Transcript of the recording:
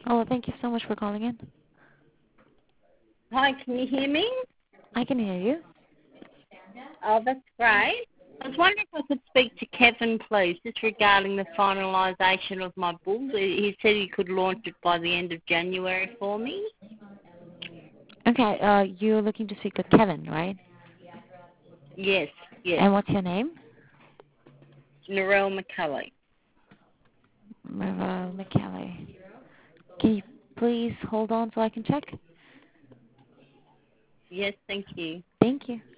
Oh, thank you so much for calling in. Hi, can you hear me? I can hear you. Oh, that's great. I was wondering if I could speak to Kevin, please, just regarding the finalisation of my book. He said he could launch it by the end of January for me. Okay, you're looking to speak with Kevin, right? Yes, yes. And what's your name? Narelle McCulley. Marva McKelly. Can you please hold on so I can check? Yes, thank you. Thank you.